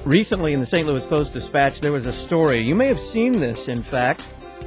Recently in the St. Louis Post-Dispatch, there was a story. You may have seen this, in fact.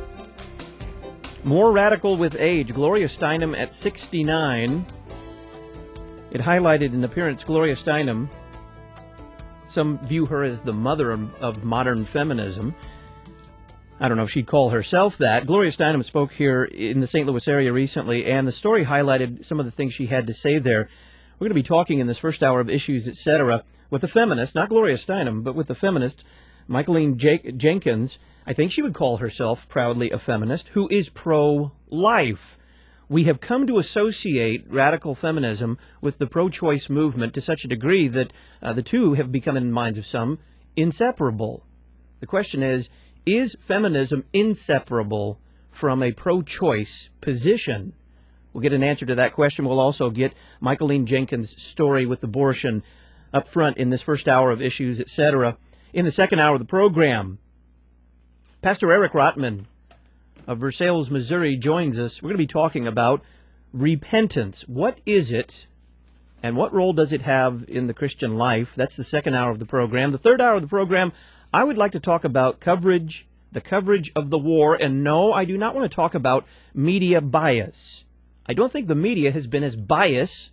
More radical with age. Gloria Steinem at 69. It highlighted in appearance Gloria Steinem. Some view her as the mother of modern feminism. I don't know if she'd call herself that. Gloria Steinem spoke here in the St. Louis area recently, and the story highlighted some of the things she had to say there. We're going to be talking in this first hour of Issues, Etc. with a feminist, not Gloria Steinem, but with the feminist, Michaeline Jenkins. I think she would call herself proudly a feminist, who is pro-life. We have come to associate radical feminism with the pro-choice movement to such a degree that the two have become, in the minds of some, inseparable. The question is feminism inseparable from a pro-choice position? We'll get an answer to that question. We'll also get Michaeline Jenkins' story with abortion up front in this first hour of Issues, Etc. In the second hour of the program, Pastor Eric Rotman of Versailles, Missouri, joins us. We're going to be talking about repentance. What is it, and what role does it have in the Christian life? That's the second hour of the program. The third hour of the program, I would like to talk about the coverage of the war. And no, I do not want to talk about media bias. I don't think the media has been as biased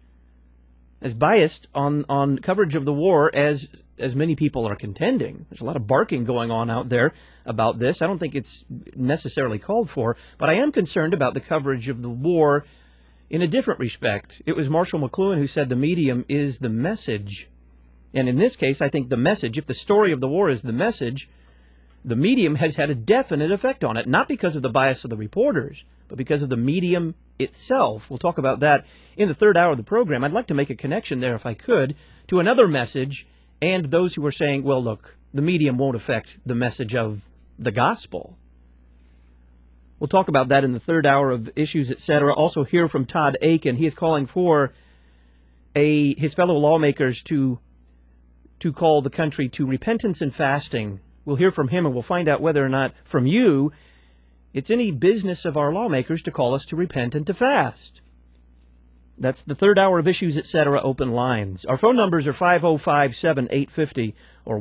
on coverage of the war as many people are contending. There's a lot of barking going on out there about this. I don't think it's necessarily called for, but I am concerned about the coverage of the war in a different respect. It was Marshall McLuhan who said the medium is the message. And in this case, I think the message, if the story of the war is the message, the medium has had a definite effect on it, not because of the bias of the reporters, but because of the medium itself. We'll talk about that in the third hour of the program. I'd like to make a connection there, if I could, to another message and those who are saying, well, look, the medium won't affect the message of the gospel. We'll talk about that in the third hour of Issues, Etc. Also hear from Todd Akin. He is calling for his fellow lawmakers to call the country to repentance and fasting. We'll hear from him, and we'll find out whether or not from you it's any business of our lawmakers to call us to repent and to fast. That's the third hour of Issues, Etc. Open lines. Our phone numbers are 505-7850 or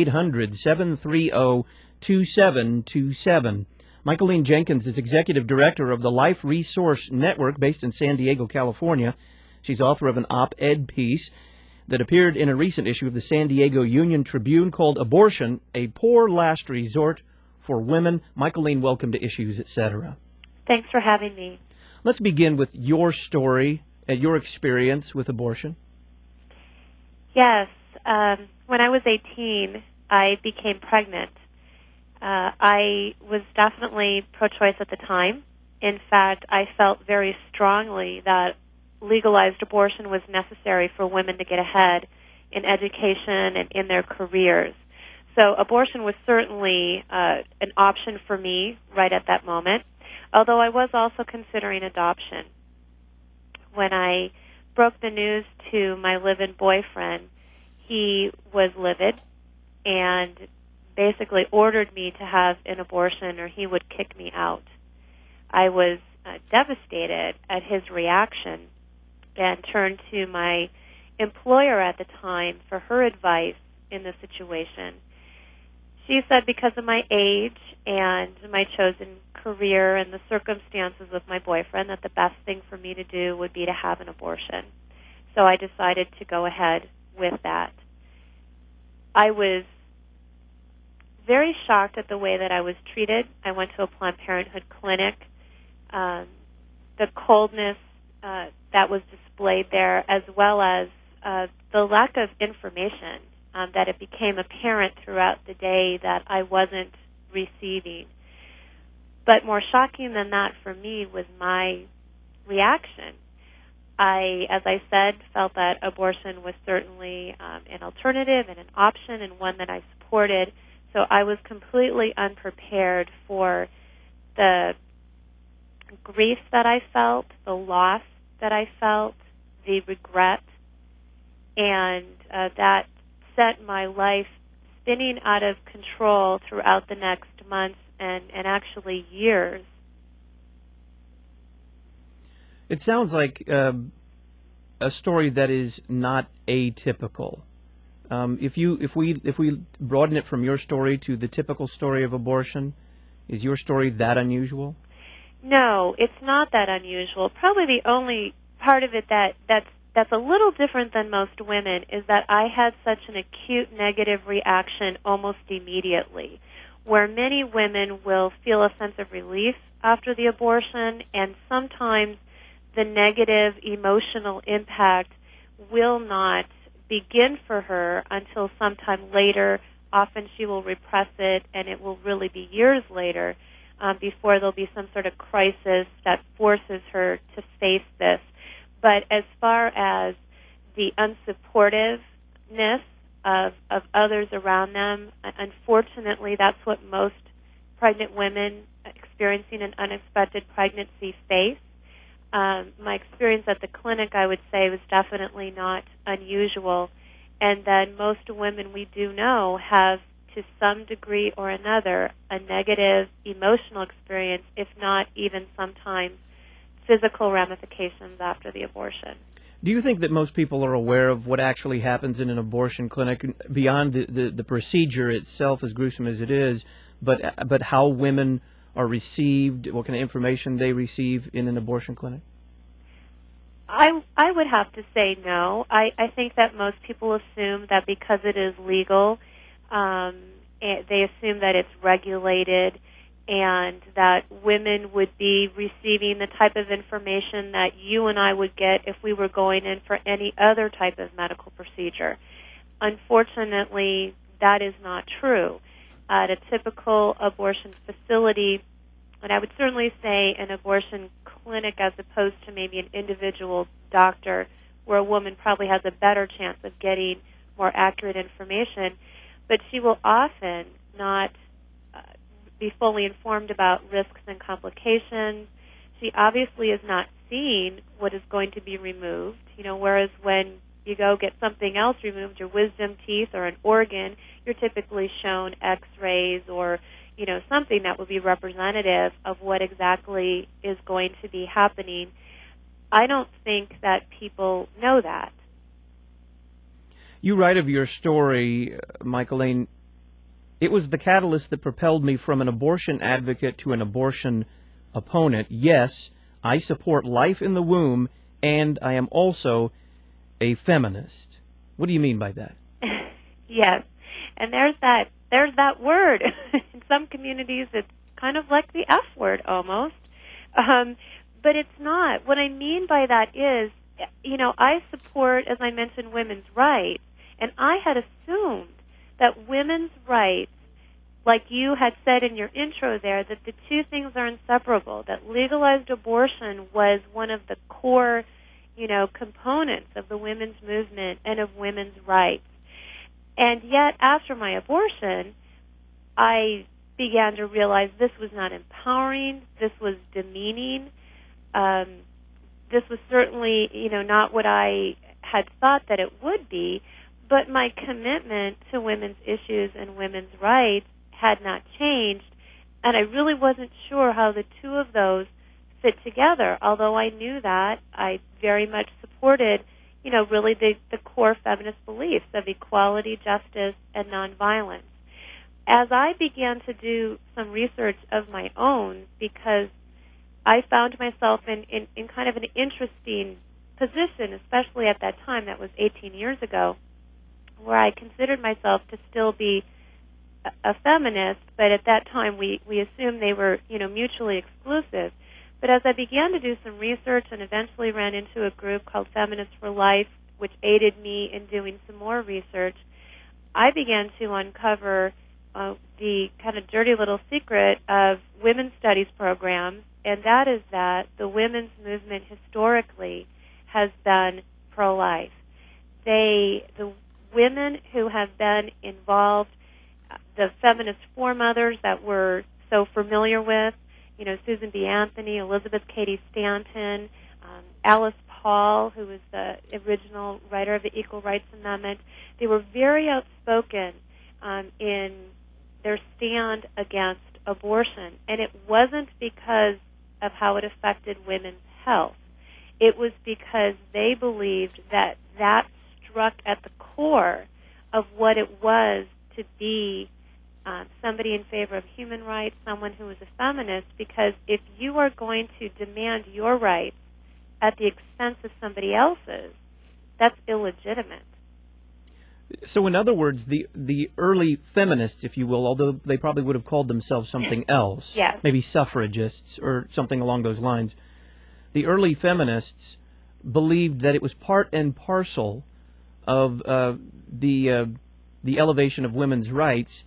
1-800-730-2727. Michaeline Jenkins is Executive Director of the Life Resource Network based in San Diego, California. She's author of an op-ed piece that appeared in a recent issue of the San Diego Union Tribune called Abortion, a Poor Last Resort for Women. Michaeline, welcome to Issues, Etc. Thanks for having me. Let's begin with your story and your experience with abortion. Yes. When I was 18, I became pregnant. I was definitely pro-choice at the time. In fact, I felt very strongly that legalized abortion was necessary for women to get ahead in education and in their careers. So abortion was certainly an option for me right at that moment, although I was also considering adoption. When I broke the news to my live-in boyfriend, he was livid and basically ordered me to have an abortion or he would kick me out. I was devastated at his reaction and turned to my employer at the time for her advice in the situation. She said because of my age and my chosen career and the circumstances with my boyfriend that the best thing for me to do would be to have an abortion. So I decided to go ahead with that. I was very shocked at the way that I was treated. I went to a Planned Parenthood clinic. The coldness that was displayed there, as well as the lack of information that it became apparent throughout the day that I wasn't receiving. But more shocking than that for me was my reaction. I, as I said, felt that abortion was certainly an alternative and an option and one that I supported. So I was completely unprepared for the grief that I felt, the loss that I felt, the regret, and that set my life spinning out of control throughout the next months and actually years. It sounds like a story that is not atypical. If we broaden it from your story to the typical story of abortion, is your story that unusual? No, it's not that unusual. Probably the only part of it that's a little different than most women is that I had such an acute negative reaction almost immediately, where many women will feel a sense of relief after the abortion, and sometimes the negative emotional impact will not begin for her until sometime later. Often she will repress it, and it will really be years later before there'll be some sort of crisis that forces her to face this. But as far as the unsupportiveness of others around them, unfortunately, that's what most pregnant women experiencing an unexpected pregnancy face. My experience at the clinic, I would say, was definitely not unusual, and then most women we do know have, to some degree or another, a negative emotional experience, if not even sometimes physical ramifications after the abortion. Do you think that most people are aware of what actually happens in an abortion clinic beyond the procedure itself, as gruesome as it is, but how women are received, what kind of information they receive in an abortion clinic? I would have to say no. I think that most people assume that because it is legal, they assume that it's regulated and that women would be receiving the type of information that you and I would get if we were going in for any other type of medical procedure. Unfortunately, that is not true. At a typical abortion facility, and I would certainly say an abortion clinic as opposed to maybe an individual doctor where a woman probably has a better chance of getting more accurate information, but she will often not be fully informed about risks and complications. She obviously is not seeing what is going to be removed, whereas when you go get something else removed, your wisdom teeth or an organ, you're typically shown x-rays or something that would be representative of what exactly is going to be happening. I don't think that people know that. You write of your story, Michaeline, it was the catalyst that propelled me from an abortion advocate to an abortion opponent. Yes, I support life in the womb, and I am also a feminist. What do you mean by that? Yes, and there's that word. In some communities, it's kind of like the F word almost, but it's not. What I mean by that is, I support, as I mentioned, women's rights, and I had assumed that women's rights, like you had said in your intro there, that the two things are inseparable, that legalized abortion was one of the core, components of the women's movement and of women's rights. And yet, after my abortion, I began to realize this was not empowering, this was demeaning, this was certainly, not what I had thought that it would be, but my commitment to women's issues and women's rights had not changed, and I really wasn't sure how the two of those fit together, although I knew that I very much supported, really the core feminist beliefs of equality, justice, and nonviolence. As I began to do some research of my own, because I found myself in kind of an interesting position, especially at that time, that was 18 years ago, where I considered myself to still be a feminist, but at that time we assumed they were, mutually exclusive. But as I began to do some research and eventually ran into a group called Feminists for Life, which aided me in doing some more research, I began to uncover the kind of dirty little secret of women's studies programs, and that is that the women's movement historically has been pro-life. The women who have been involved, the feminist foremothers that we're so familiar with, Susan B. Anthony, Elizabeth Cady Stanton, Alice Paul, who was the original writer of the Equal Rights Amendment, they were very outspoken in their stand against abortion. And it wasn't because of how it affected women's health. It was because they believed that struck at the core of what it was to be somebody in favor of human rights, someone who was a feminist, because if you are going to demand your rights at the expense of somebody else's, that's illegitimate. So, in other words, the early feminists, if you will, although they probably would have called themselves something else, Yes. maybe suffragists or something along those lines, the early feminists believed that it was part and parcel of the elevation of women's rights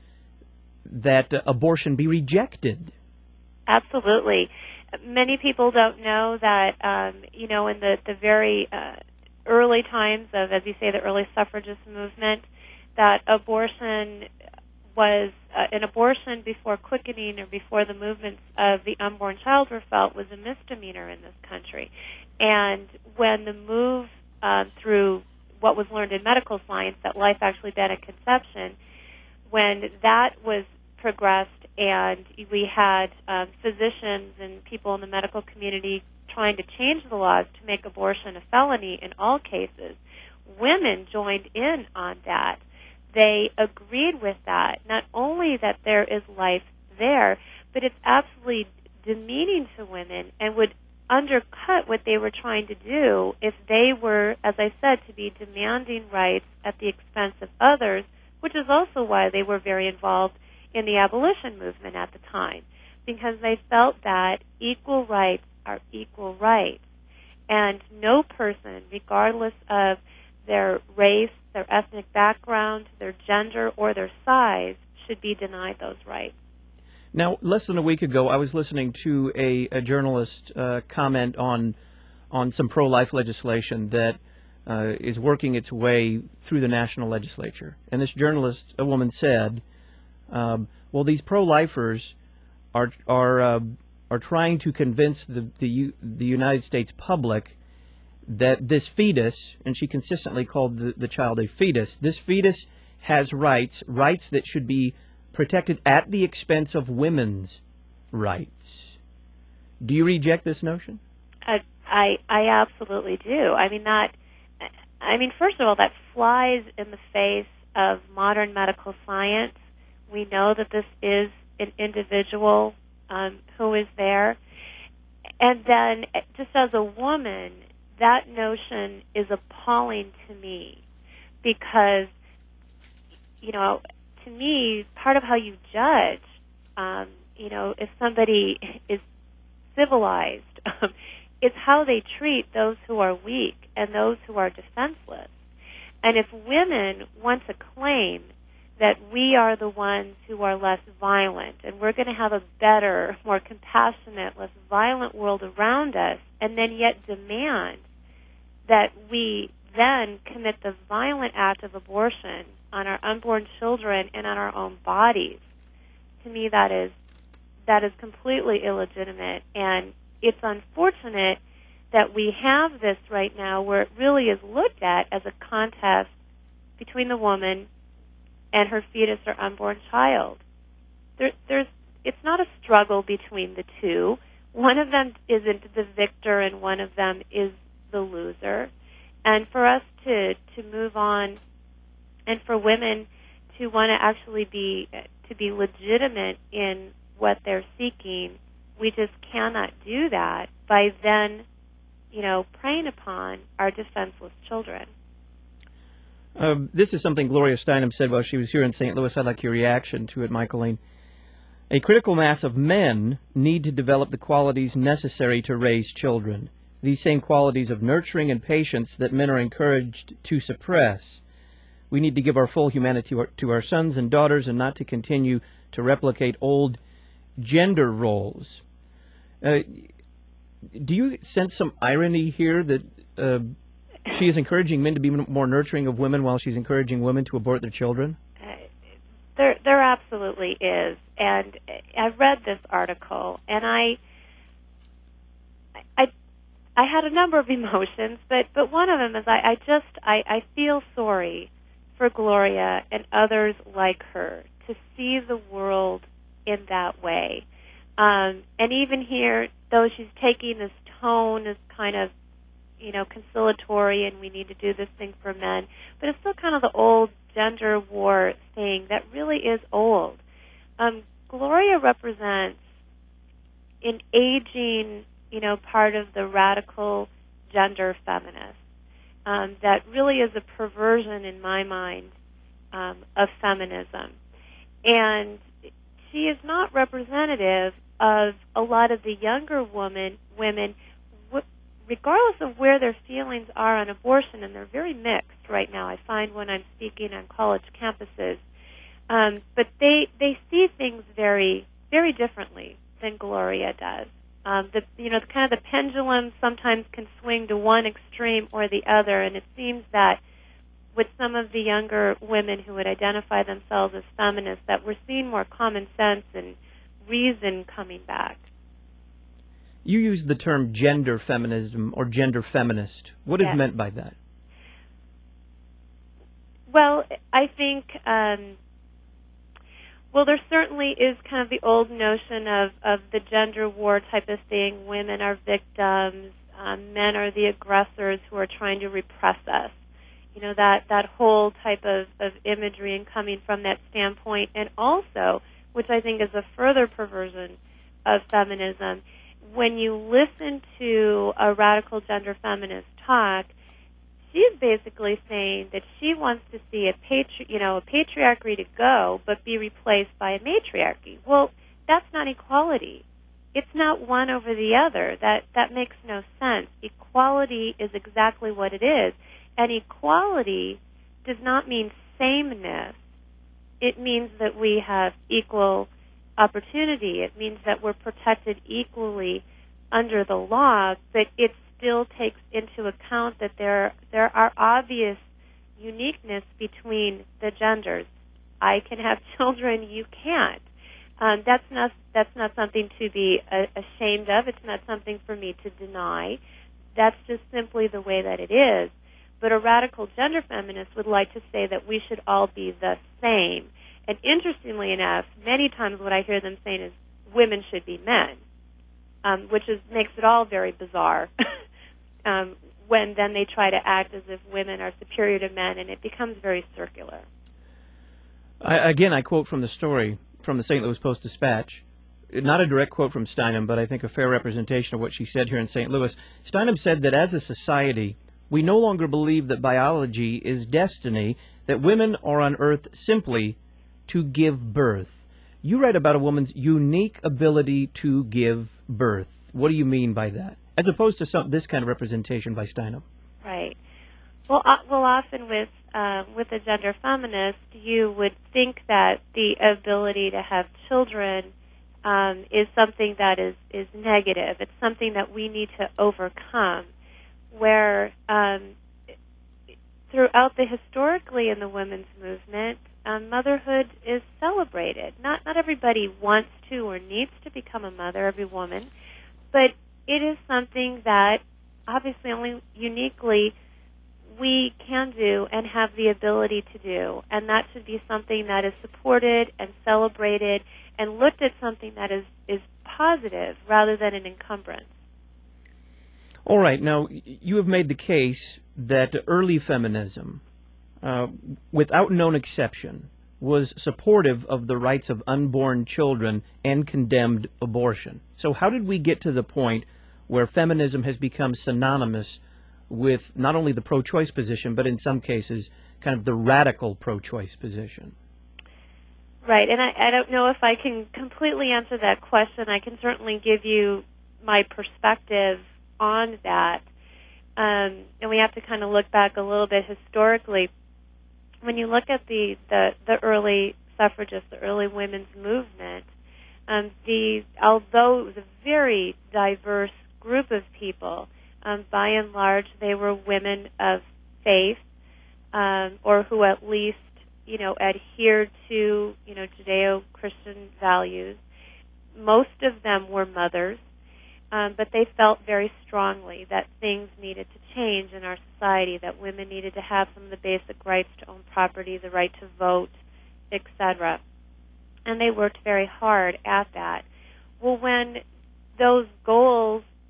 that abortion be rejected. Absolutely. Many people don't know that, in the very early times of, as you say, the early suffragist movement, that abortion was an abortion before quickening or before the movements of the unborn child were felt was a misdemeanor in this country. And when the move through what was learned in medical science, that life actually began at conception, when that was progressed and we had physicians and people in the medical community trying to change the laws to make abortion a felony in all cases, women joined in on that. They agreed with that. Not only that there is life there, but it's absolutely demeaning to women and would undercut what they were trying to do if they were, as I said, to be demanding rights at the expense of others, which is also why they were very involved in the abolition movement at the time, because they felt that equal rights are equal rights, and no person, regardless of their race, their ethnic background, their gender, or their size, should be denied those rights. Now, less than a week ago, I was listening to a journalist comment on some pro-life legislation that is working its way through the national legislature. And this journalist, a woman, said, well, these pro-lifers are trying to convince the United States public that this fetus, and she consistently called the child a fetus, this fetus has rights that should be protected at the expense of women's rights. Do you reject this notion? I absolutely do. I mean, first of all, that flies in the face of modern medical science. We know that this is an individual who is there. And then, just as a woman, that notion is appalling to me because, to me, part of how you judge, if somebody is civilized, is how they treat those who are weak and those who are defenseless. And if women want to claim that we are the ones who are less violent and we're going to have a better, more compassionate, less violent world around us, and then yet demand that we then commit the violent act of abortion on our unborn children and on our own bodies, to me that is completely illegitimate. And it's unfortunate that we have this right now where it really is looked at as a contest between the woman and her fetus or unborn child. It's not a struggle between the two. One of them isn't the victor and one of them is the loser. And for us to move on and for women to want to actually be legitimate in what they're seeking, we just cannot do that by then, preying upon our defenseless children. This is something Gloria Steinem said while she was here in St. Louis. I'd like your reaction to it, Michaeline. A critical mass of men need to develop the qualities necessary to raise children. These same qualities of nurturing and patience that men are encouraged to suppress. We need to give our full humanity to our sons and daughters and not to continue to replicate old gender roles. Do you sense some irony here that she is encouraging men to be more nurturing of women while she's encouraging women to abort their children? There absolutely is. And I read this article, and I had a number of emotions, but one of them is I feel sorry for Gloria and others like her to see the world in that way. And even here, though she's taking this tone as kind of, conciliatory and we need to do this thing for men. But it's still kind of the old gender war thing that really is old. Gloria represents an aging, part of the radical gender feminist that really is a perversion in my mind of feminism. And she is not representative of a lot of the younger women, regardless of where their feelings are on abortion, and they're very mixed right now. I find when I'm speaking on college campuses, but they see things very, very differently than Gloria does. Kind of the pendulum sometimes can swing to one extreme or the other, and it seems that with some of the younger women who would identify themselves as feminists, that we're seeing more common sense and reason coming back. You use the term gender feminism or gender feminist. What is meant by that? Well, I think, there certainly is kind of the old notion of the gender war type of thing. Women are victims. Men are the aggressors who are trying to repress us. That whole type of imagery and coming from that standpoint. And also, which I think is a further perversion of feminism, when you listen to a radical gender feminist talk, she's basically saying that she wants to see a patriarchy to go, but be replaced by a matriarchy. Well, that's not equality. It's not one over the other. That makes no sense. Equality is exactly what it is. And equality does not mean sameness. It means that we have equal opportunity. It means that we're protected equally under the law, but it still takes into account that there are obvious uniqueness between the genders. I can have children, you can't. That's not something to be ashamed of. It's not something for me to deny. That's just simply the way that it is. But a radical gender feminist would like to say that we should all be the same. And interestingly enough, many times what I hear them saying is women should be men, which makes it all very bizarre when then they try to act as if women are superior to men, and it becomes very circular. I quote from the story from the St. Louis Post-Dispatch. Not a direct quote from Steinem, but I think a fair representation of what she said here in St. Louis. Steinem said that as a society, we no longer believe that biology is destiny, that women are on Earth simply to give birth. You write about a woman's unique ability to give birth. What do you mean by that? As opposed to this kind of representation by Steinem. Right. Well, often with a gender feminist, you would think that the ability to have children is something that is negative. It's something that we need to overcome. Where throughout historically in the women's movement, motherhood is celebrated. Not everybody wants to or needs to become a mother, every woman, but it is something that obviously only uniquely we can do and have the ability to do, and that should be something that is supported and celebrated and looked at something that is positive rather than an encumbrance. All right. Now, you have made the case that early feminism, without known exception, was supportive of the rights of unborn children and condemned abortion. So how did we get to the point where feminism has become synonymous with not only the pro-choice position, but in some cases, kind of the radical pro-choice position? Right, and I don't know if I can completely answer that question. I can certainly give you my perspective on that. And we have to kind of look back a little bit historically. When you look at the early suffragists, the early women's movement, although it was a very diverse group of people, by and large they were women of faith, or who at least adhered to Judeo-Christian values. Most of them were mothers. But they felt very strongly that things needed to change in our society, that women needed to have some of the basic rights to own property, the right to vote, etc. And they worked very hard at that. Well, when those goals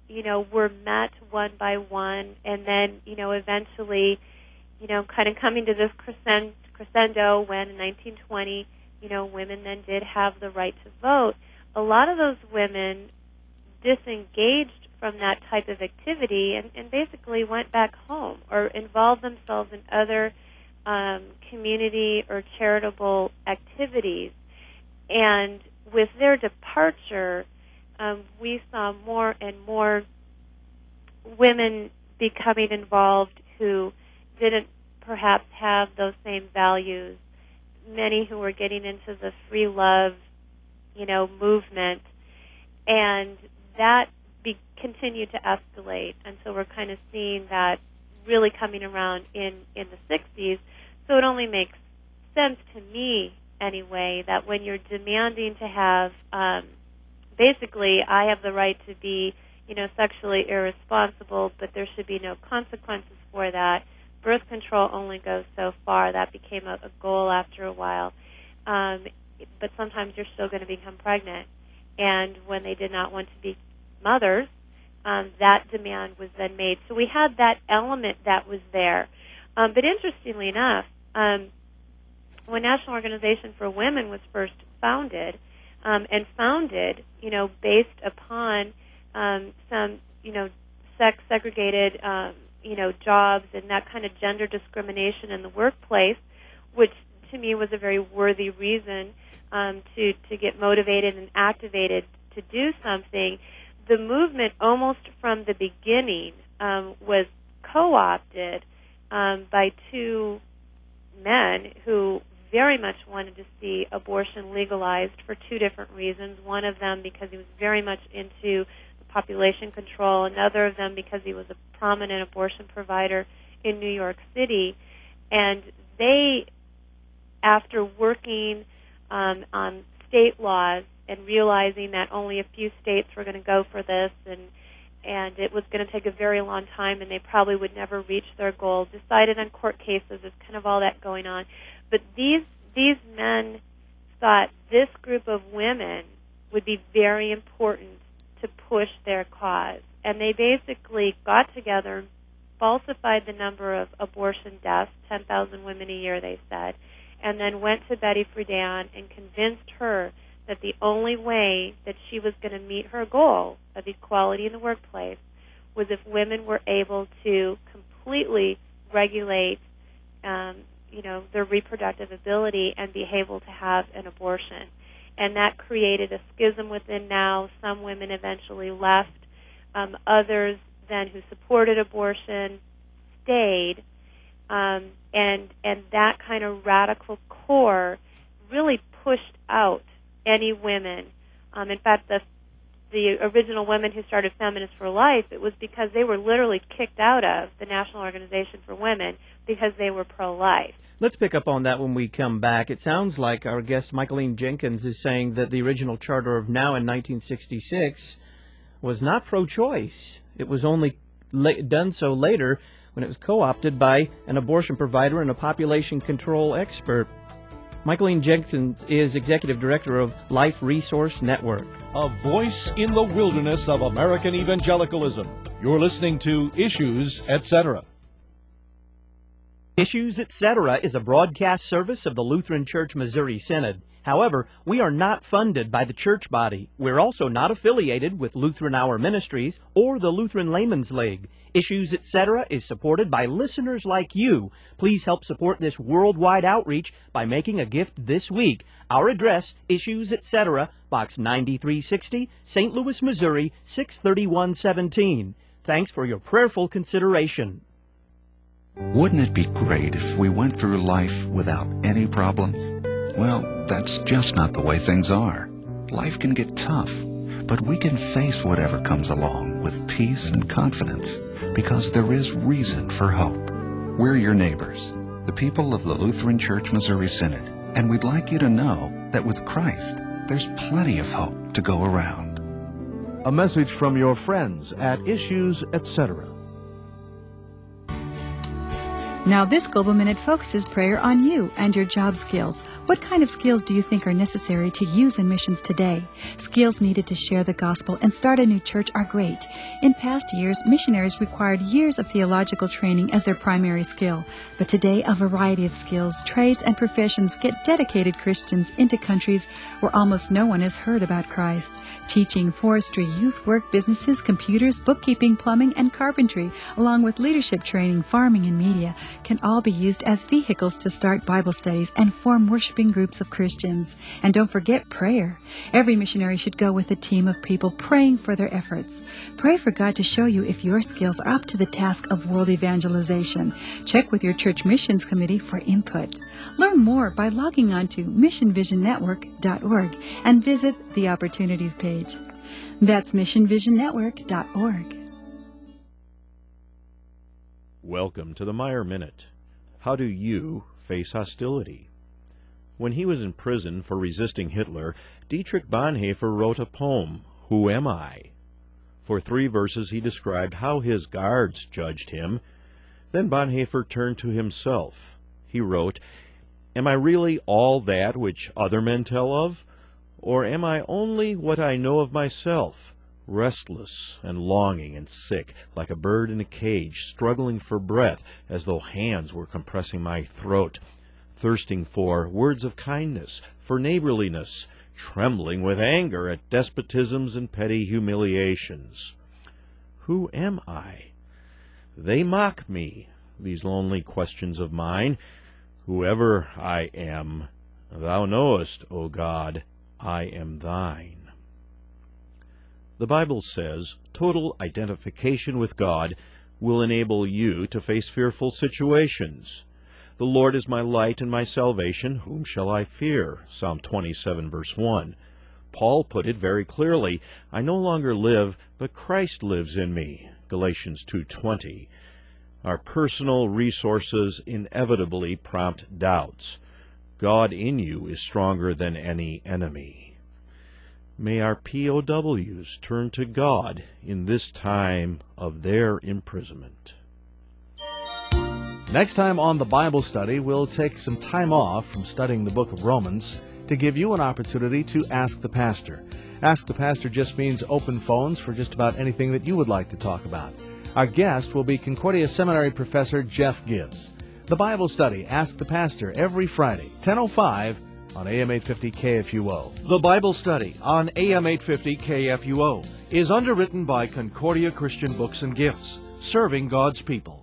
were met one by one, and then, eventually, kind of coming to this crescendo when in 1920, women then did have the right to vote. A lot of those women disengaged from that type of activity and basically went back home or involved themselves in other community or charitable activities. And with their departure, we saw more and more women becoming involved who didn't perhaps have those same values. Many who were getting into the free love, movement, and that continued to escalate. And so we're kind of seeing that really coming around in the 60s. So it only makes sense to me, anyway, that when you're demanding to have, basically, I have the right to be, sexually irresponsible, but there should be no consequences for that. Birth control only goes so far. That became a goal after a while. But sometimes you're still going to become pregnant. And when they did not want to be mothers, that demand was then made. So we had that element that was there. But interestingly enough, when National Organization for Women was first founded, based upon some, sex-segregated, jobs and that kind of gender discrimination in the workplace, which to me was a very worthy reason to get motivated and activated to do something. The movement, almost from the beginning, was co-opted by two men who very much wanted to see abortion legalized for two different reasons. One of them because he was very much into population control, another of them because he was a prominent abortion provider in New York City. And they, after working on state laws and realizing that only a few states were going to go for this and it was going to take a very long time and they probably would never reach their goal, decided on court cases. There's kind of all that going on. But these men thought this group of women would be very important to push their cause. And they basically got together, falsified the number of abortion deaths, 10,000 women a year, they said, and then went to Betty Friedan and convinced her that the only way that she was going to meet her goal of equality in the workplace was if women were able to completely regulate their reproductive ability and be able to have an abortion. And that created a schism within now. Some women eventually left. Others then who supported abortion stayed. And that kind of radical core really pushed out any women. In fact, the original women who started Feminists for Life, it was because they were literally kicked out of the National Organization for Women because they were pro-life. Let's pick up on that when we come back. It sounds like our guest, Michaeline Jenkins, is saying that the original Charter of Now in 1966 was not pro-choice. It was only done so later when it was co-opted by an abortion provider and a population control expert. Michaeline Jenkins is Executive Director of Life Resource Network. A voice in the wilderness of American evangelicalism. You're listening to Issues, Etc. Issues, Etc. is a broadcast service of the Lutheran Church Missouri Synod. However, we are not funded by the church body. We're also not affiliated with Lutheran Hour Ministries or the Lutheran Layman's League. Issues, Etc. is supported by listeners like you. Please help support this worldwide outreach by making a gift this week. Our address, Issues, Etc., Box 9360, St. Louis, Missouri, 63117. Thanks for your prayerful consideration. Wouldn't it be great if we went through life without any problems? Well, that's just not the way things are. Life can get tough, but we can face whatever comes along with peace and confidence because there is reason for hope. We're your neighbors, the people of the Lutheran Church Missouri Synod, and we'd like you to know that with Christ, there's plenty of hope to go around. A message from your friends at Issues, Etc. Now this Global Minute focuses prayer on you and your job skills. What kind of skills do you think are necessary to use in missions today? Skills needed to share the gospel and start a new church are great. In past years, missionaries required years of theological training as their primary skill. But today, a variety of skills, trades, and professions get dedicated Christians into countries where almost no one has heard about Christ. Teaching, forestry, youth work, businesses, computers, bookkeeping, plumbing, and carpentry, along with leadership training, farming, and media, can all be used as vehicles to start Bible studies and form worshiping groups of Christians. And don't forget prayer. Every missionary should go with a team of people praying for their efforts. Pray for God to show you if your skills are up to the task of world evangelization. Check with your church missions committee for input. Learn more by logging on to missionvisionnetwork.org and visit the opportunities page. That's missionvisionnetwork.org. Welcome to the Meyer Minute. How do you face hostility? When he was in prison for resisting Hitler, Dietrich Bonhoeffer wrote a poem, Who Am I? For 3 verses he described how his guards judged him. Then Bonhoeffer turned to himself. He wrote, Am I really all that which other men tell of? Or am I only what I know of myself, restless and longing and sick, like a bird in a cage, struggling for breath as though hands were compressing my throat, thirsting for words of kindness, for neighborliness, trembling with anger at despotisms and petty humiliations? Who am I? They mock me, these lonely questions of mine. Whoever I am, thou knowest, O God, I am thine. The Bible says total identification with God will enable you to face fearful situations. The Lord is my light and my salvation. Whom shall I fear? Psalm 27, verse 1. Paul put it very clearly, I no longer live, but Christ lives in me. Galatians 2:20. Our personal resources inevitably prompt doubts. God in you is stronger than any enemy. May our POWs turn to God in this time of their imprisonment. Next time on the Bible Study, we'll take some time off from studying the book of Romans to give you an opportunity to ask the pastor. Ask the pastor just means open phones for just about anything that you would like to talk about. Our guest will be Concordia Seminary Professor Jeff Gibbs. The Bible Study, Ask the Pastor, every Friday, 10:05 on AM 850 KFUO. The Bible Study on AM 850 KFUO is underwritten by Concordia Christian Books and Gifts, serving God's people.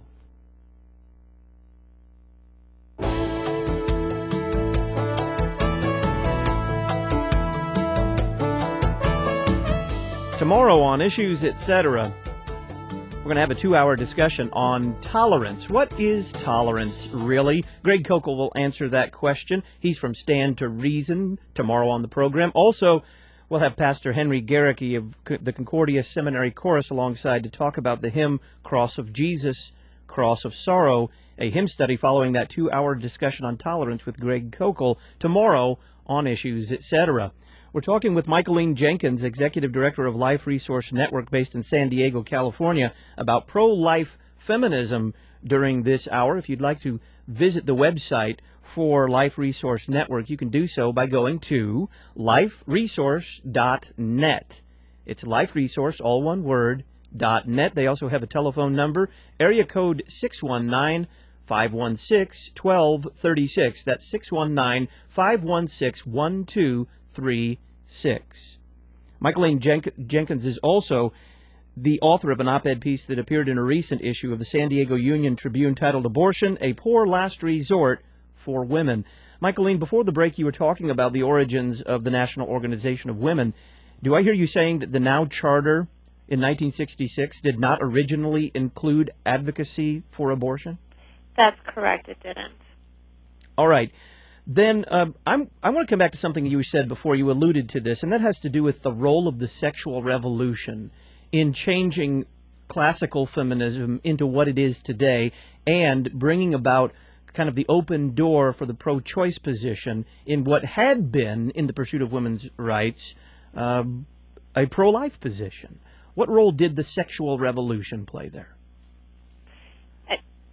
Tomorrow on Issues, Etc., we're going to have a 2-hour discussion on tolerance. What is tolerance, really? Greg Kokel will answer that question. He's from Stand to Reason tomorrow on the program. Also, we'll have Pastor Henry Garricky of the Concordia Seminary Chorus alongside to talk about the hymn Cross of Jesus, Cross of Sorrow, a hymn study following that 2-hour discussion on tolerance with Greg Kokel tomorrow on Issues, Etc. We're talking with Michaeline Jenkins, Executive Director of Life Resource Network based in San Diego, California, about pro-life feminism during this hour. If you'd like to visit the website for Life Resource Network, you can do so by going to liferesource.net. It's LifeResource, all one word, .net. They also have a telephone number, area code 619-516-1236. That's 619-516-1236. Michaeline Jenkins is also the author of an op-ed piece that appeared in a recent issue of the San Diego Union Tribune titled Abortion, a Poor Last Resort for Women. Michaeline, before the break you were talking about the origins of the National Organization of Women. Do I hear you saying that the NOW Charter in 1966 did not originally include advocacy for abortion? That's correct, it didn't. All right. Then I want to come back to something you said before. You alluded to this, and that has to do with the role of the sexual revolution in changing classical feminism into what it is today and bringing about kind of the open door for the pro-choice position in what had been, in the pursuit of women's rights, a pro-life position. What role did the sexual revolution play there?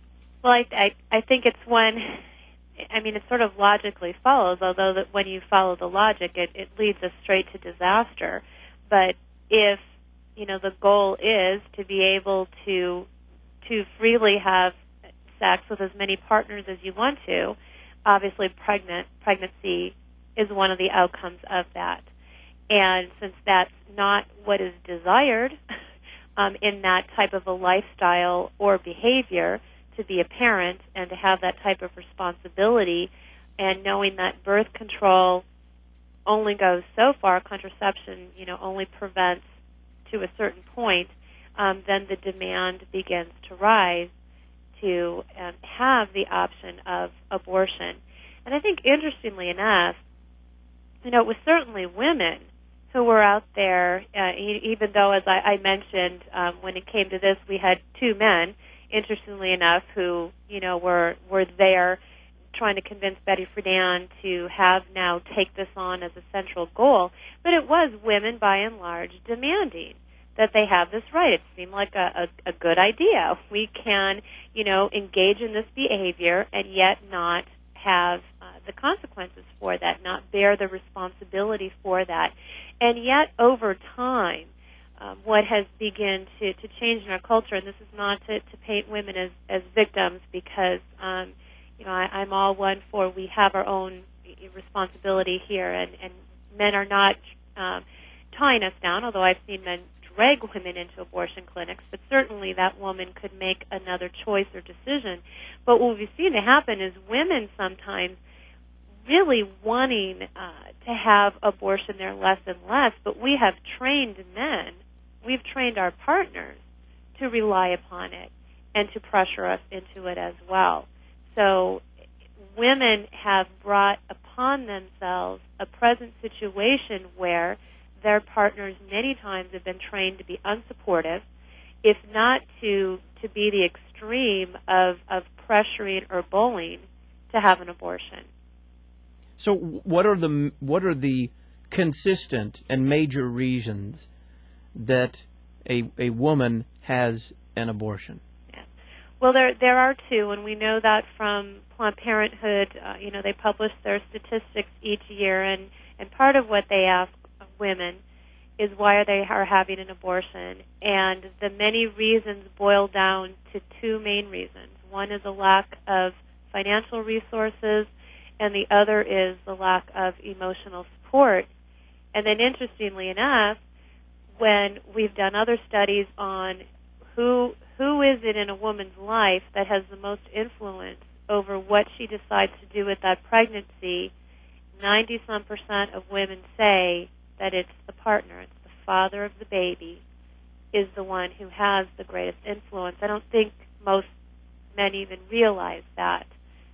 Well, I think it's one. I mean, it sort of logically follows, although that when you follow the logic, it leads us straight to disaster. But if, the goal is to be able to freely have sex with as many partners as you want to, obviously pregnancy is one of the outcomes of that. And since that's not what is desired in that type of a lifestyle or behavior, to be a parent and to have that type of responsibility, and knowing that birth control only goes so far, contraception, only prevents to a certain point, then the demand begins to rise to have the option of abortion. And I think, interestingly enough, it was certainly women who were out there, even though, as I mentioned, when it came to this, we had two men, interestingly enough, who, were there trying to convince Betty Friedan to have now take this on as a central goal. But it was women, by and large, demanding that they have this right. It seemed like a good idea. We can, engage in this behavior and yet not have the consequences for that, not bear the responsibility for that. And yet, over time, what has begun to change in our culture, and this is not to paint women as victims, because I'm all one for we have our own responsibility here, and men are not tying us down, although I've seen men drag women into abortion clinics, but certainly that woman could make another choice or decision. But what we've seen to happen is women sometimes really wanting to have abortion there less and less, but we have trained men, we've trained our partners to rely upon it and to pressure us into it as well. So women have brought upon themselves a present situation where their partners many times have been trained to be unsupportive, if not to be the extreme of pressuring or bullying to have an abortion. So what are the consistent and major reasons that a woman has an abortion? Yeah. Well, there are two, and we know that from Planned Parenthood. They publish their statistics each year, and part of what they ask women is why they are having an abortion. And the many reasons boil down to two main reasons. One is a lack of financial resources, and the other is the lack of emotional support. And then, interestingly enough, when we've done other studies on who is it in a woman's life that has the most influence over what she decides to do with that pregnancy, 90-some% of women say that it's the partner, it's the father of the baby, is the one who has the greatest influence. I don't think most men even realize that,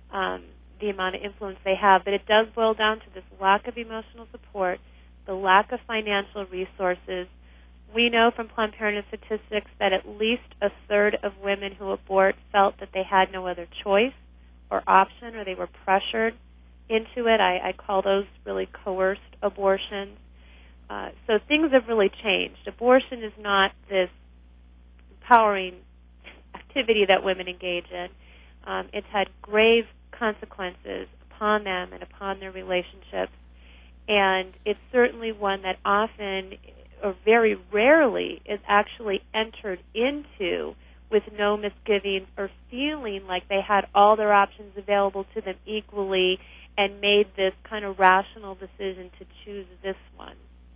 the amount of influence they have, but it does boil down to this lack of emotional support, the lack of financial resources. We know from Planned Parenthood statistics that at least a third of women who abort felt that they had no other choice or option, or they were pressured into it. I call those really coerced abortions. So things have really changed. Abortion is not this empowering activity that women engage in. It's had grave consequences upon them and upon their relationships, and it's certainly one that often, or very rarely, is actually entered into with no misgivings or feeling like they had all their options available to them equally and made this kind of rational decision to choose this one.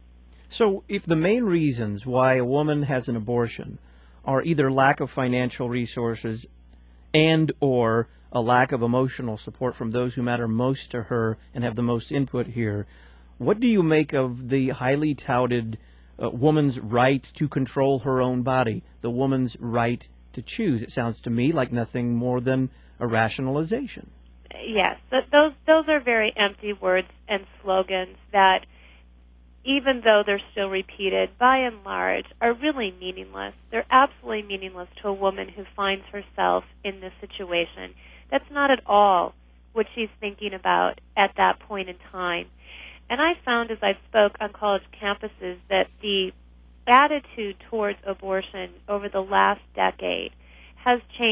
So if the main reasons why a woman has an abortion are either lack of financial resources and or a lack of emotional support from those who matter most to her and have the most input here, what do you make of the highly touted woman's right to control her own body, the woman's right to choose? It sounds to me like nothing more than a rationalization. Yes, those are very empty words and slogans that, even though they're still repeated, by and large, are really meaningless. They're absolutely meaningless to a woman who finds herself in this situation. That's not at all what she's thinking about at that point in time. And I found, as I've spoke on college campuses, that the attitude towards abortion over the last decade has changed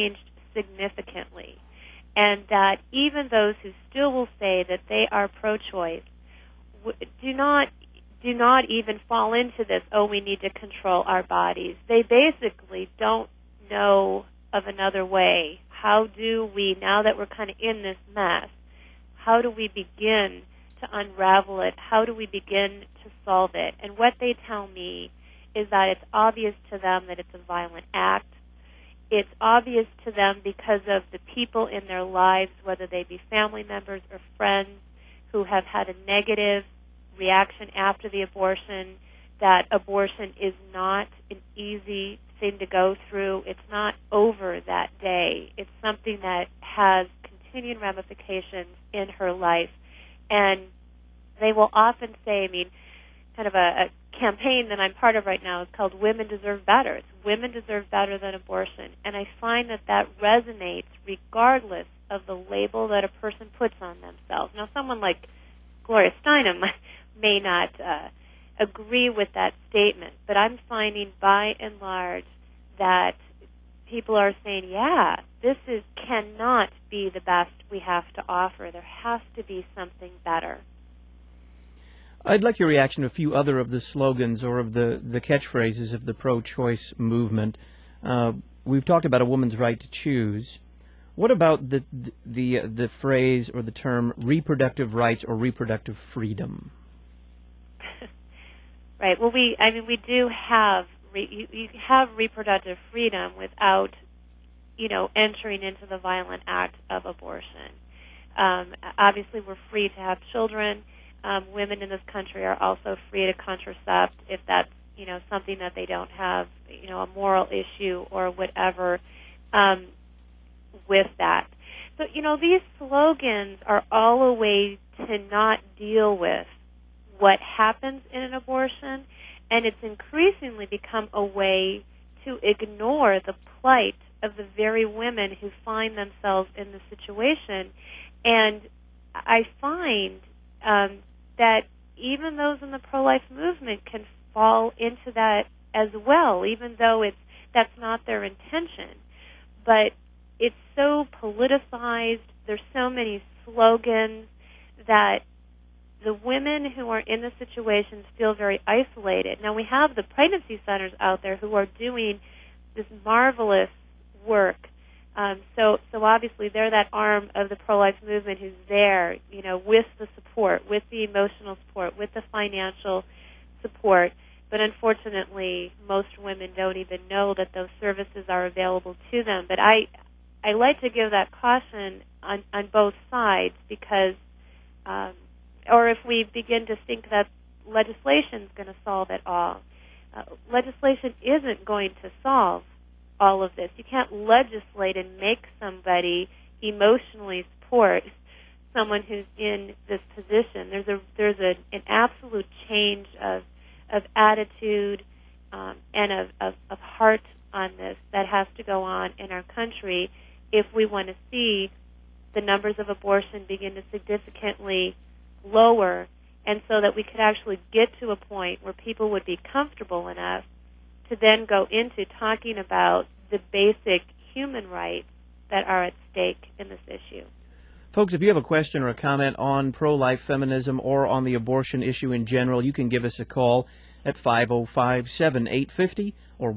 significantly, and that even those who still will say that they are pro-choice do not even fall into this, oh, we need to control our bodies. They basically don't know of another way. How do we, now that we're kind of in this mess, how do we begin to unravel it? How do we begin to solve it? And what they tell me is that it's obvious to them that it's a violent act. It's obvious to them because of the people in their lives, whether they be family members or friends, who have had a negative reaction after the abortion, that abortion is not an easy thing to go through. It's not over that day. It's something that has continuing ramifications in her life. And they will often say, I mean, kind of a campaign that I'm part of right now is called Women Deserve Better. It's women deserve better than abortion. And I find that that resonates regardless of the label that a person puts on themselves. Now, someone like Gloria Steinem may not agree with that statement, but I'm finding by and large that people are saying, yeah, this cannot be the best we have to offer. There has to be something better. I'd like your reaction to a few other of the slogans or of the catchphrases of the pro-choice movement. We've talked about a woman's right to choose. What about the phrase or the term reproductive rights or reproductive freedom? Right. Well, we do have you have reproductive freedom without, entering into the violent act of abortion. Obviously, we're free to have children. Women in this country are also free to contracept if that's, something that they don't have, a moral issue or whatever with that. So, these slogans are all a way to not deal with what happens in an abortion, and it's increasingly become a way to ignore the plight of the very women who find themselves in the situation. And I find that even those in the pro-life movement can fall into that as well, even though that's not their intention. But it's so politicized, there's so many slogans that the women who are in the situations feel very isolated. Now, we have the pregnancy centers out there who are doing this marvelous work. So obviously they're that arm of the pro-life movement who's there, with the support, with the emotional support, with the financial support. But unfortunately, most women don't even know that those services are available to them. But I like to give that caution on both sides because, or if we begin to think that legislation is going to solve it all, legislation isn't going to solve all of this. You can't legislate and make somebody emotionally support someone who's in this position. There's an absolute change of attitude and of heart on this that has to go on in our country if we want to see the numbers of abortion begin to significantly lower, and so that we could actually get to a point where people would be comfortable enough to then go into talking about the basic human rights that are at stake in this issue. Folks, if you have a question or a comment on pro-life feminism or on the abortion issue in general, you can give us a call at 505-7850 or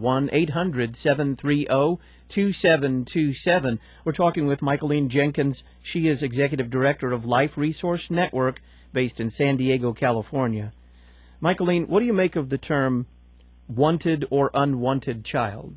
1-800-730-2727. We're talking with Michaeline Jenkins. She is Executive Director of Life Resource Network based in San Diego, California. Michaeline, what do you make of the term wanted or unwanted child?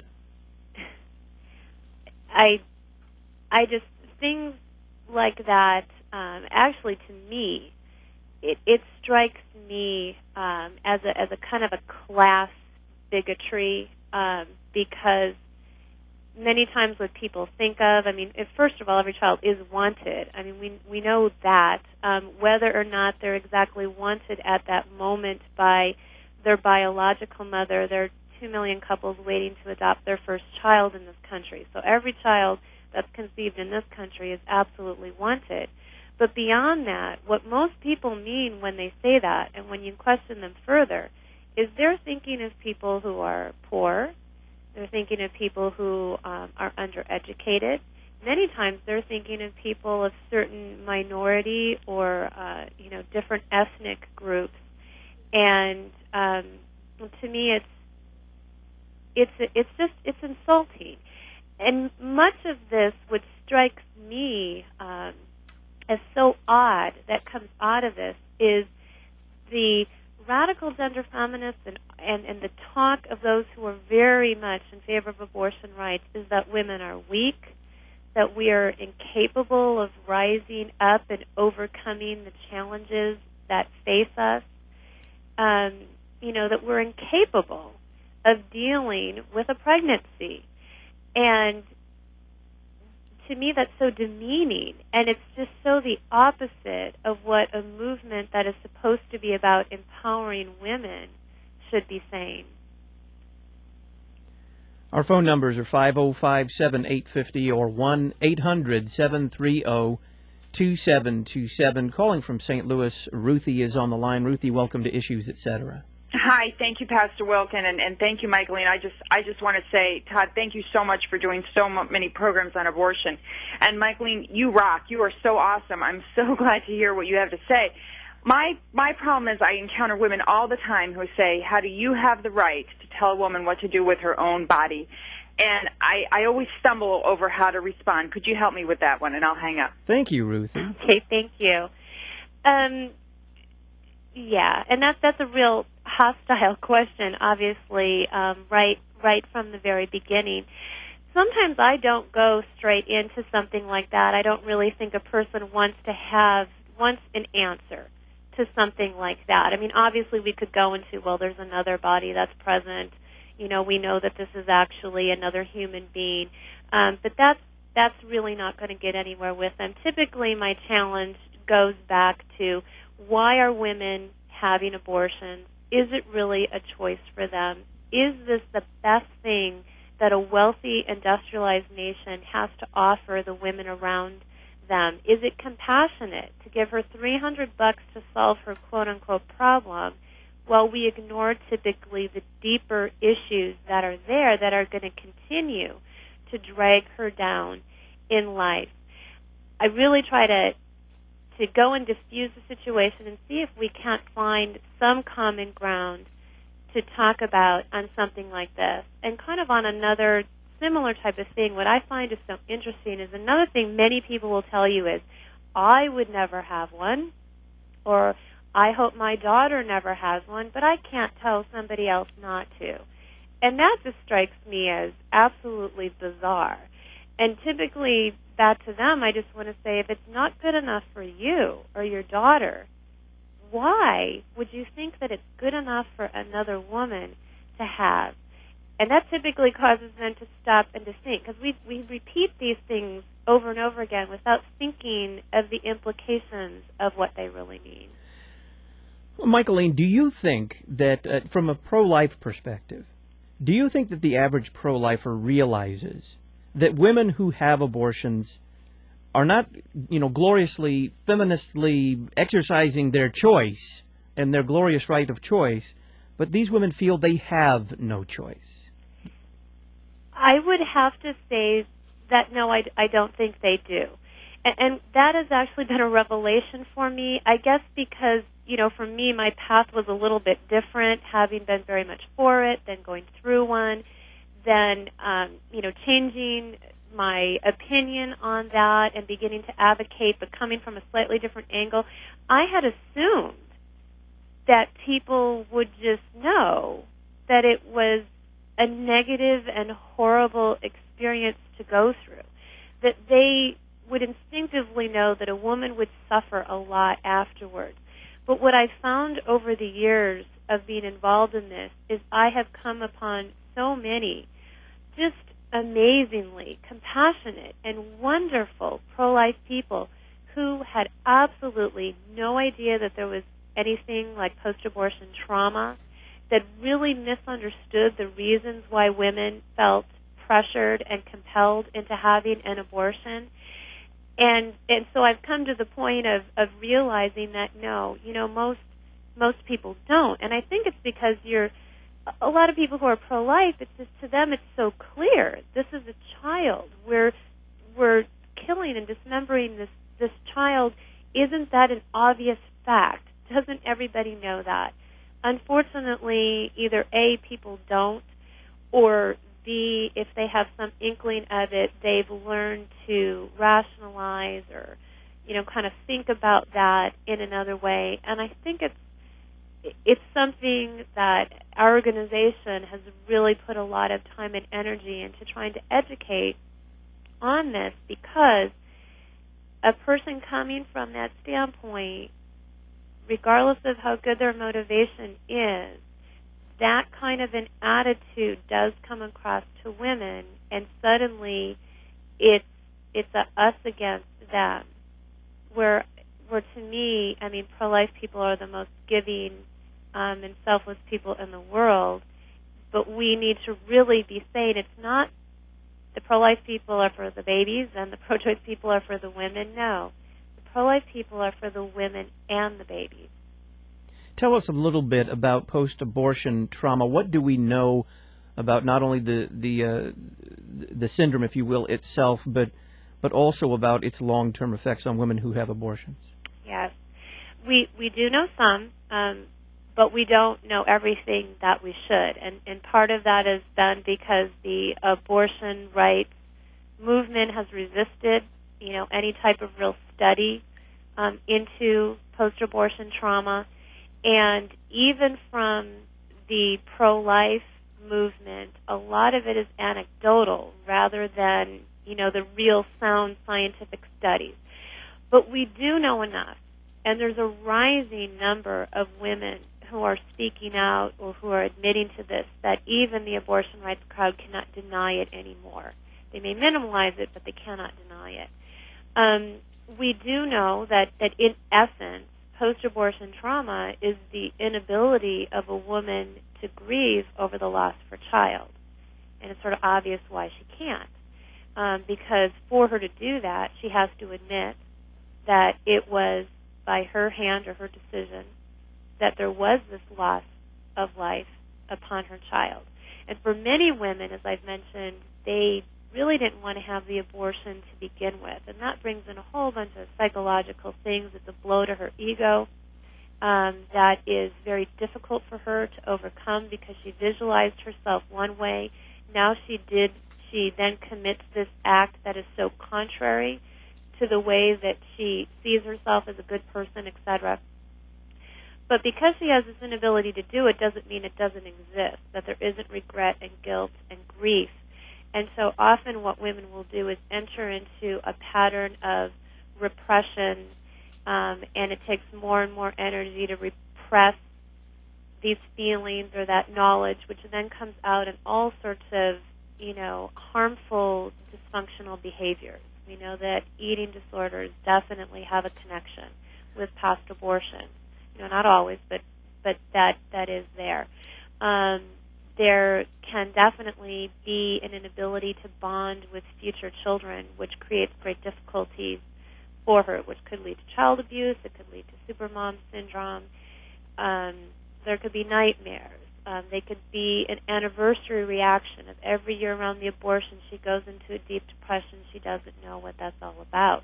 I just, things like that, actually to me, it strikes me as a kind of a class bigotry because many times what people think of, first of all, every child is wanted. We know that. Whether or not they're exactly wanted at that moment by their biological mother, there are 2 million couples waiting to adopt their first child in this country. So every child that's conceived in this country is absolutely wanted. But beyond that, what most people mean when they say that, and when you question them further, is they're thinking of people who are poor, they're thinking of people who are undereducated, many times they're thinking of people of certain minority or different ethnic groups, and to me it's insulting. And much of this, which strikes me as so odd that comes out of this, is the radical gender feminists and the talk of those who are very much in favor of abortion rights is that women are weak, that we are incapable of rising up and overcoming the challenges that face us, that we're incapable of dealing with a pregnancy. And to me, that's so demeaning, and it's just so the opposite of what a movement that is supposed to be about empowering women should be saying. Our phone numbers are 505-7850 or 1-800-730-2727. Calling from St. Louis, Ruthie is on the line. Ruthie, welcome to Issues, Etc. Hi, thank you, Pastor Wilken, and thank you, Michaeline. I just want to say, Todd, thank you so much for doing so many programs on abortion. And Michaeline, you rock. You are so awesome. I'm so glad to hear what you have to say. My problem is I encounter women all the time who say, how do you have the right to tell a woman what to do with her own body? And I always stumble over how to respond. Could you help me with that one, and I'll hang up. Thank you, Ruthie. Okay, thank you. Yeah, and that's a real hostile question, obviously, right from the very beginning. Sometimes I don't go straight into something like that. I don't really think a person wants an answer to something like that. I mean, obviously we could go into, well, there's another body that's present. We know that this is actually another human being. But that's really not going to get anywhere with them. Typically my challenge goes back to, why are women having abortions? Is it really a choice for them? Is this the best thing that a wealthy, industrialized nation has to offer the women around them? Is it compassionate to give her $300 to solve her quote-unquote problem, while we ignore typically the deeper issues that are there that are going to continue to drag her down in life? I really try to go and diffuse the situation and see if we can't find some common ground to talk about on something like this. And kind of on another similar type of thing, what I find is so interesting is another thing many people will tell you is, I would never have one, or I hope my daughter never has one, but I can't tell somebody else not to. And that just strikes me as absolutely bizarre. And typically, that to them, I just want to say, if it's not good enough for you or your daughter, why would you think that it's good enough for another woman to have? And that typically causes them to stop and to think, because we repeat these things over and over again without thinking of the implications of what they really mean. Well, Michaeline, do you think that, from a pro-life perspective, do you think that the average pro-lifer realizes that women who have abortions are not, gloriously, feministly exercising their choice and their glorious right of choice, but these women feel they have no choice? I would have to say that no, I don't think they do. And that has actually been a revelation for me, I guess because, for me, my path was a little bit different, having been very much for it, then going through one, then, changing my opinion on that and beginning to advocate, but coming from a slightly different angle. I had assumed that people would just know that it was a negative and horrible experience to go through, that they would instinctively know that a woman would suffer a lot afterwards. But what I've found over the years of being involved in this is I have come upon so many just amazingly compassionate and wonderful pro-life people who had absolutely no idea that there was anything like post-abortion trauma, that really misunderstood the reasons why women felt pressured and compelled into having an abortion. And so I've come to the point of realizing that no, most people don't. And I think it's because a lot of people who are pro-life, it's just, to them it's so clear. This is a child. We're we're killing and dismembering this child, isn't that an obvious fact? Doesn't everybody know that? Unfortunately, either A, people don't, or B, if they have some inkling of it, they've learned to rationalize or, kind of think about that in another way. And I think it's something that our organization has really put a lot of time and energy into trying to educate on this, because a person coming from that standpoint, regardless of how good their motivation is, that kind of an attitude does come across to women, and suddenly it's a us against them. Where to me, I mean, pro-life people are the most giving and selfless people in the world, but we need to really be saying it's not the pro-life people are for the babies and the pro-choice people are for the women. No, the pro-life people are for the women and the babies. Tell us a little bit about post-abortion trauma. What do we know about not only the syndrome, if you will, itself, but also about its long-term effects on women who have abortions? Yes, we do know some, but we don't know everything that we should, and part of that is done because the abortion rights movement has resisted, any type of real study into post-abortion trauma. And even from the pro-life movement, a lot of it is anecdotal rather than, the real sound scientific studies. But we do know enough, and there's a rising number of women who are speaking out or who are admitting to this, that even the abortion rights crowd cannot deny it anymore. They may minimize it, but they cannot deny it. We do know that in essence, post-abortion trauma is the inability of a woman to grieve over the loss of her child. And it's sort of obvious why she can't. Because for her to do that, she has to admit that it was by her hand or her decision that there was this loss of life upon her child. And for many women, as I've mentioned, they really didn't want to have the abortion to begin with. And that brings in a whole bunch of psychological things. It's a blow to her ego that is very difficult for her to overcome because she visualized herself one way. Now she then commits this act that is so contrary to the way that she sees herself as a good person, etc. But because she has this inability to do it doesn't mean it doesn't exist, that there isn't regret and guilt and grief. And so often what women will do is enter into a pattern of repression, and it takes more and more energy to repress these feelings or that knowledge, which then comes out in all sorts of, harmful, dysfunctional behaviors. We know that eating disorders definitely have a connection with past abortion. Not always, but that is there. There can definitely be an inability to bond with future children, which creates great difficulties for her, which could lead to child abuse. It could lead to supermom syndrome. There could be nightmares. They could be an anniversary reaction of every year around the abortion. She goes into a deep depression. She doesn't know what that's all about.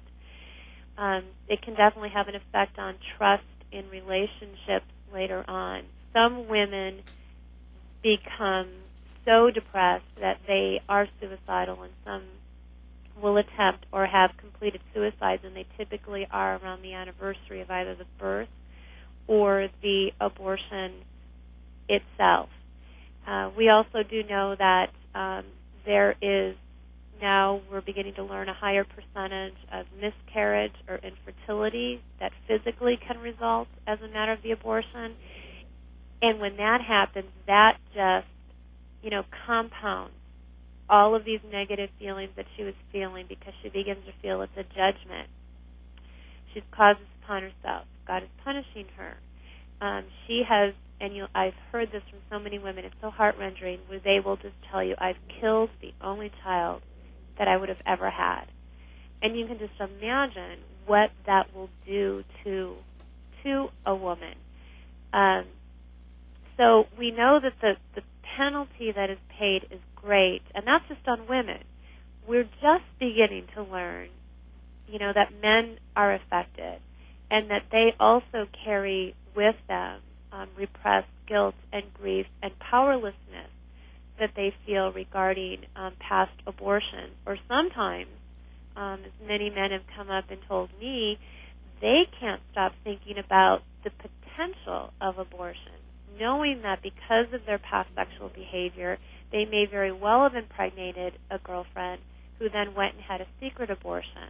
It can definitely have an effect on trust in relationships later on. Some women become so depressed that they are suicidal, and some will attempt or have completed suicides, and they typically are around the anniversary of either the birth or the abortion itself. We also do know that there is now, we're beginning to learn a higher percentage of miscarriage or infertility that physically can result as a matter of the abortion. And when that happens, that just, compounds all of these negative feelings that she was feeling, because she begins to feel it's a judgment. She's caused this upon herself. God is punishing her. She has, and I've heard this from so many women, it's so heart-rending, where they will just tell you, I've killed the only child that I would have ever had. And you can just imagine what that will do to a woman. So we know that the penalty that is paid is great, and that's just on women. we're just beginning to learn, that men are affected and that they also carry with them repressed guilt and grief and powerlessness that they feel regarding past abortion. Or sometimes, as many men have come up and told me, they can't stop thinking about the potential of abortion, knowing that because of their past sexual behavior, they may very well have impregnated a girlfriend who then went and had a secret abortion.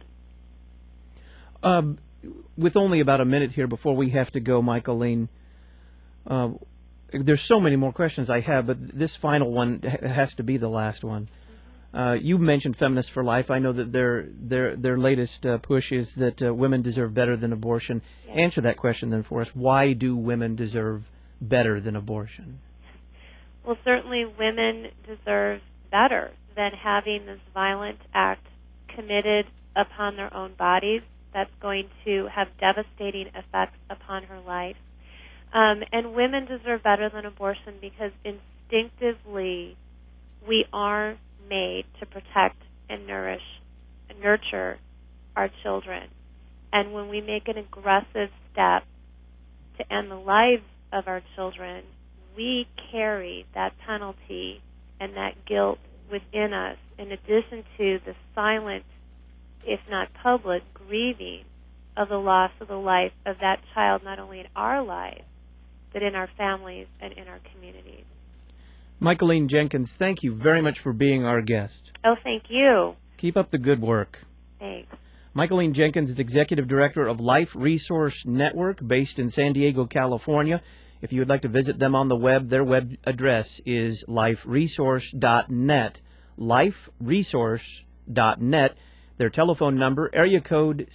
With only about a minute here before we have to go, Michaeline, there's so many more questions I have, but this final one has to be the last one. You mentioned Feminists for Life. I know that their latest push is that women deserve better than abortion. Yes. Answer that question then for us. Why do women deserve better than abortion? Well, certainly women deserve better than having this violent act committed upon their own bodies that's going to have devastating effects upon her life. And women deserve better than abortion because instinctively we are made to protect and nourish and nurture our children. And when we make an aggressive step to end the lives of our children, we carry that penalty and that guilt within us, in addition to the silent, if not public, grieving of the loss of the life of that child, not only in our lives, but in our families and in our communities. Michaeline Jenkins, thank you very much for being our guest. Oh, thank you. Keep up the good work. Thanks. Michaeline Jenkins is Executive Director of Life Resource Network, based in San Diego, California. If you would like to visit them on the web, their web address is liferesource.net. Liferesource.net. Their telephone number, area code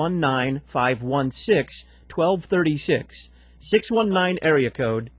619-516-1236. 619 area code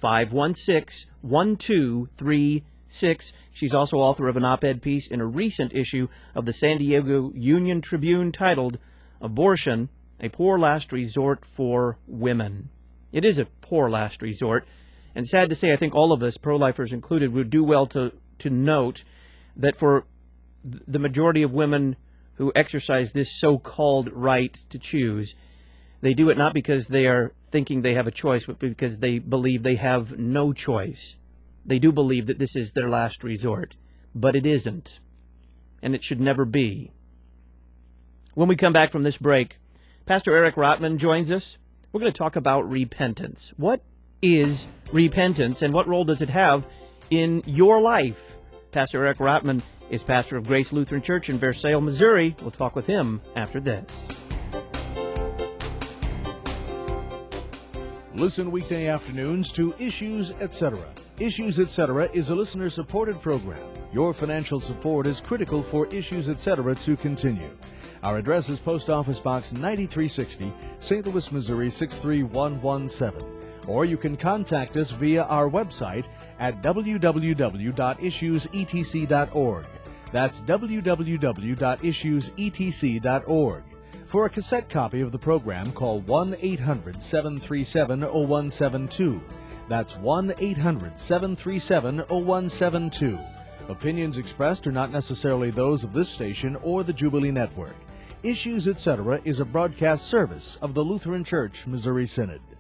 516-1236. She's also author of an op-ed piece in a recent issue of the San Diego Union Tribune titled Abortion, a Poor Last Resort for Women. It is a poor last resort, and sad to say, I think all of us, pro-lifers included, would do well to note that for the majority of women who exercise this so-called right to choose, they do it not because they are thinking they have a choice, but because they believe they have no choice. They do believe that this is their last resort, but it isn't, and it should never be. When we come back from this break, Pastor Eric Rotman joins us. We're going to talk about repentance. What is repentance, and what role does it have in your life? Pastor Eric Rotman is pastor of Grace Lutheran Church in Versailles, Missouri. We'll talk with him after this. Listen weekday afternoons to Issues Etc. Issues Etc. is a listener-supported program. Your financial support is critical for Issues Etc. to continue. Our address is Post Office Box 9360, St. Louis, Missouri 63117. Or you can contact us via our website at www.issuesetc.org. That's www.issuesetc.org. For a cassette copy of the program, call 1-800-737-0172. That's 1-800-737-0172. Opinions expressed are not necessarily those of this station or the Jubilee Network. Issues Etc. is a broadcast service of the Lutheran Church Missouri Synod.